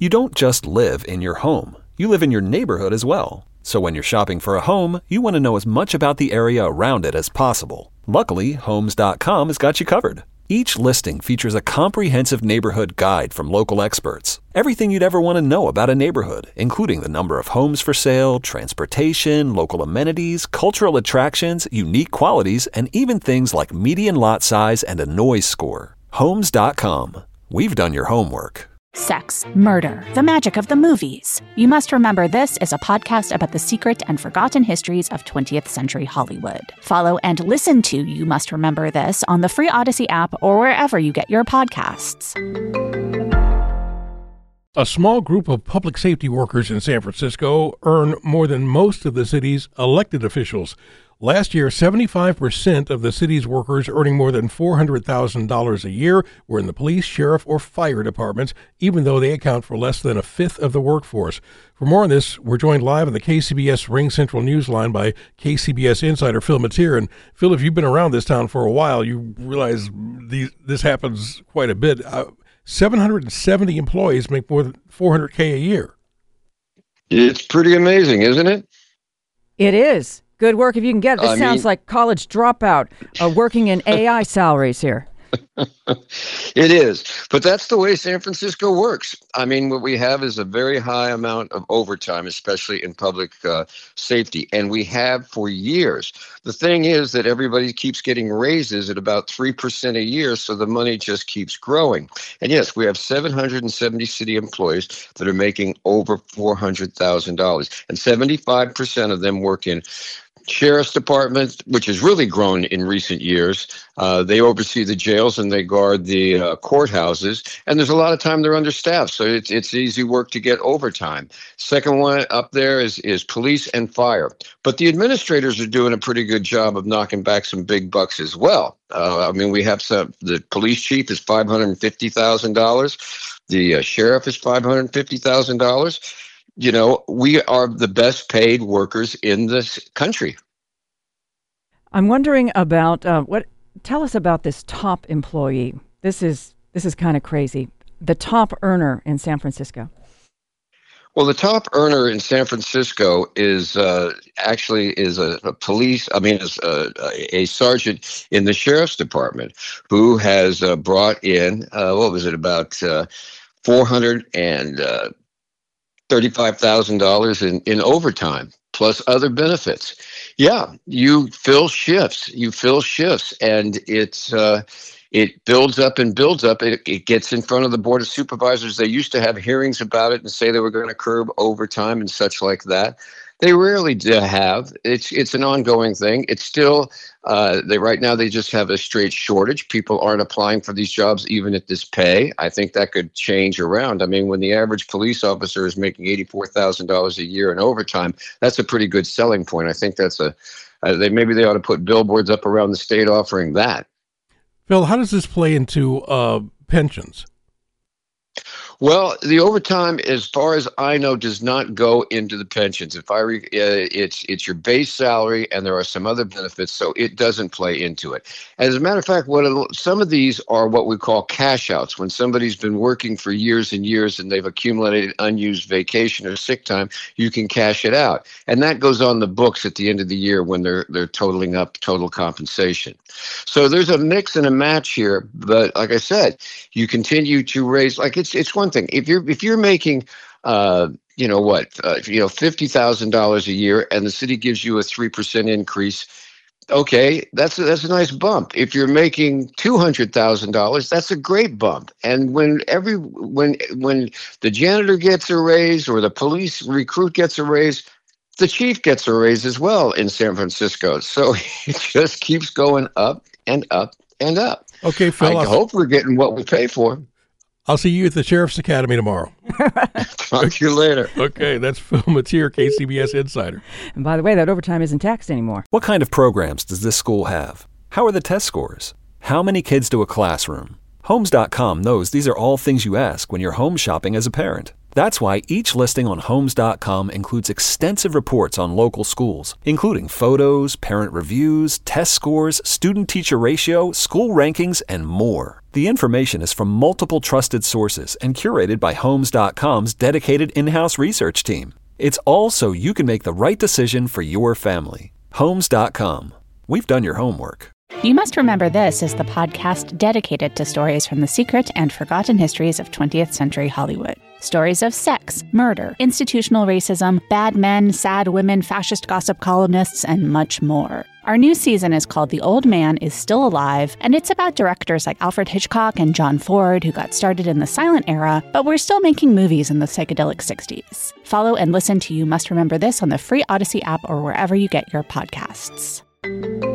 You don't just live in your home. You live in your neighborhood as well. So when you're shopping for a home, you want to know as much about the area around it as possible. Luckily, Homes.com has got you covered. Each listing features a comprehensive neighborhood guide from local experts. Everything you'd ever want to know about a neighborhood, including the number of homes for sale, transportation, local amenities, cultural attractions, unique qualities, and even things like median lot size and a noise score. Homes.com. We've done your homework. Sex, murder, the magic of the movies. You Must Remember This is a podcast about the secret and forgotten histories of 20th century Hollywood. Follow and listen to You Must Remember This on the free Odyssey app or wherever you get your podcasts. A small group of public safety workers in San Francisco earn more than most of the city's elected officials. Last year, 75% of the city's workers earning more than $400,000 a year were in the police, sheriff, or fire departments, even though they account for less than a fifth of the workforce. For more on this, we're joined live on the KCBS Ring Central Newsline by KCBS insider Phil Matier. And Phil, if you've been around this town for a while, you realize this happens quite a bit. 770 employees make more than $400K a year. It's pretty amazing, isn't it? It is. Good work if you can get it. This sounds like college dropout working in AI salaries here. It is. But that's the way San Francisco works. I mean, what we have is a very high amount of overtime, especially in public safety. And we have for years. The thing is that everybody keeps getting raises at about 3% a year, so the money just keeps growing. And yes, we have 770 city employees that are making over $400,000. And 75% of them work in Sheriff's Department, which has really grown in recent years. They oversee the jails and they guard the courthouses. And there's a lot of time they're understaffed, so it's easy work to get overtime. Second one up there is police and fire. But the administrators are doing a pretty good job of knocking back some big bucks as well. We have the police chief is $550,000. The sheriff is $550,000. You know, we are the best paid workers in this country. I'm wondering about tell us about this top employee. This is kind of crazy. The top earner in San Francisco. Well, the top earner in San Francisco is actually a sergeant in the sheriff's department who has brought in about $435,000 in overtime, plus other benefits. Yeah, you fill shifts, and it builds up and builds up. It gets in front of the Board of Supervisors. They used to have hearings about it and say they were going to curb overtime and such like that. They rarely have. It's an ongoing thing. It's still right now they just have a straight shortage. People aren't applying for these jobs even at this pay. I think that could change around. I mean, when the average police officer is making $84,000 a year in overtime, that's a pretty good selling point. I think that's maybe they ought to put billboards up around the state offering that. Phil, how does this play into pensions? Well, the overtime, as far as I know, does not go into the pensions. It's your base salary, and there are some other benefits, so it doesn't play into it. As a matter of fact, some of these are what we call cash outs. When somebody's been working for years and years and they've accumulated unused vacation or sick time, you can cash it out, and that goes on the books at the end of the year when they're totaling up total compensation. So there's a mix and a match here, but like I said, you continue to raise. Like it's one thing if you're making $50,000 a year and the city gives you a 3% increase. Okay, that's a nice bump. If you're making $200,000, that's a great bump. And when the janitor gets a raise or the police recruit gets a raise, the chief gets a raise as well in San Francisco. So it just keeps going up and up and up. Okay, Phil. I hope we're getting what we pay for. I'll see you at the Sheriff's Academy tomorrow. Talk to you later. Okay, that's Phil Matier, KCBS Insider. And by the way, that overtime isn't taxed anymore. What kind of programs does this school have? How are the test scores? How many kids to a classroom? Homes.com knows these are all things you ask when you're home shopping as a parent. That's why each listing on Homes.com includes extensive reports on local schools, including photos, parent reviews, test scores, student-teacher ratio, school rankings, and more. The information is from multiple trusted sources and curated by Homes.com's dedicated in-house research team. It's all so you can make the right decision for your family. Homes.com. We've done your homework. You Must Remember This is the podcast dedicated to stories from the secret and forgotten histories of 20th century Hollywood. Stories of sex, murder, institutional racism, bad men, sad women, fascist gossip columnists, and much more. Our new season is called The Old Man Is Still Alive, and it's about directors like Alfred Hitchcock and John Ford, who got started in the silent era, but were still making movies in the psychedelic 60s. Follow and listen to You Must Remember This on the free Odyssey app or wherever you get your podcasts.